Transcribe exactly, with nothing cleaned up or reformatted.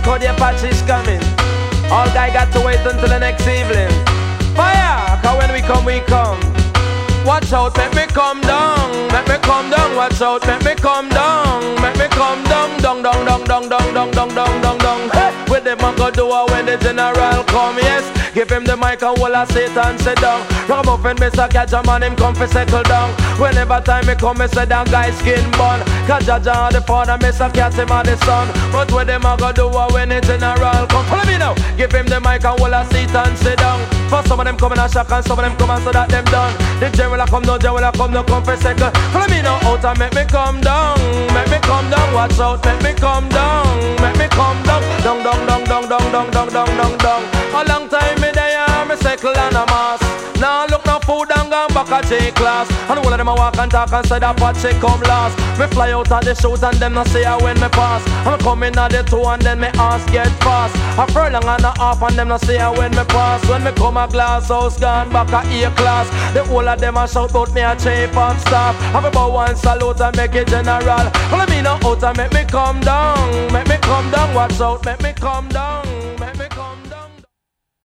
look how the Apache's coming. All guy got to wait until the next evening. Fire, cause when we come, we come. Watch out, make me come down. Make me come down, watch out, make me come down. Make me come down, down, down, down, down, down, down, down, down, down, down. Hey, with them I go do it when the general come, yes. Give him the mic and wall of Satan sit down. Rock up and Mister Catch a man, him come for settle down. Whenever time me come, me say that guy skin bun. Cause Jaja the father, Mister Catch him and the son. But with them I go do it when the general come. Follow me now. Give him the mic and wall of Satan sit down. For some of them come in a shock and some of them come and so that them done. The general a come, no general a come, no come for second. Follow me now out and make me come down. Make me come down, watch out, make me come down. Make me come down, down, down, down, down, down, down, down, down, down, down. A long time me there, me settle and a mass. Now look no food and gone back a J class. And all of them a walk and talk and say that Pache come last. Me fly out of the shoes and them not say I when me pass. I'm coming at the two and then me ass get fast. A furlong and a half and them not say I when me pass. When me come a glass house gone back a A class. The whole of them a shout out me a chief of staff. Have about one salute and make it general. Follow me now out and make me come down. Make me come down, watch out, make me come down.